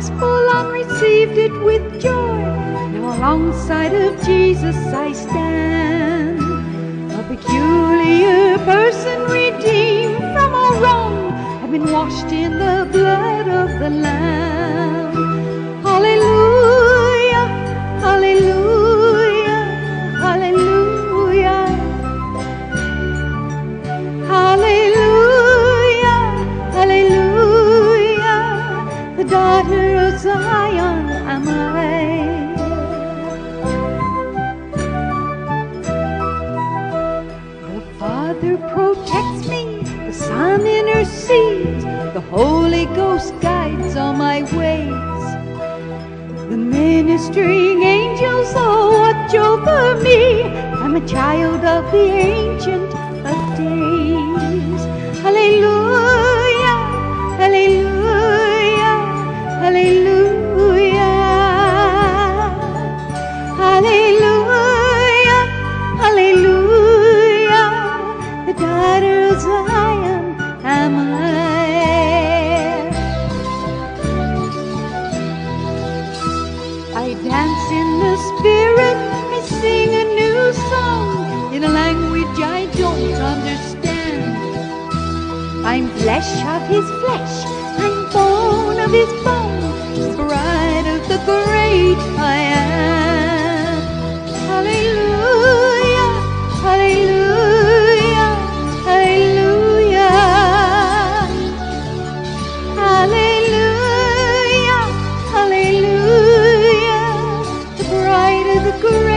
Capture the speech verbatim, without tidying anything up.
gospel and received it with joy. Now alongside of Jesus I stand, a peculiar person redeemed from all wrong. I've been washed in the blood of the Lamb. Hallelujah, hallelujah, hallelujah, hallelujah, hallelujah. The daughter of Zion am I. The Father protects me, the Son intercedes, the Holy Ghost guides all my ways. The ministering angels all watch over me. I'm a child of the Ancient of Days. Hallelujah, hallelujah, hallelujah, hallelujah, hallelujah. The daughter of Zion am I. I dance in the Spirit, I sing a new song in a language I don't understand. I'm flesh of His flesh, I'm bone of His bone, the bride of the great I am. Hallelujah, hallelujah, hallelujah, hallelujah, hallelujah. The bride of the great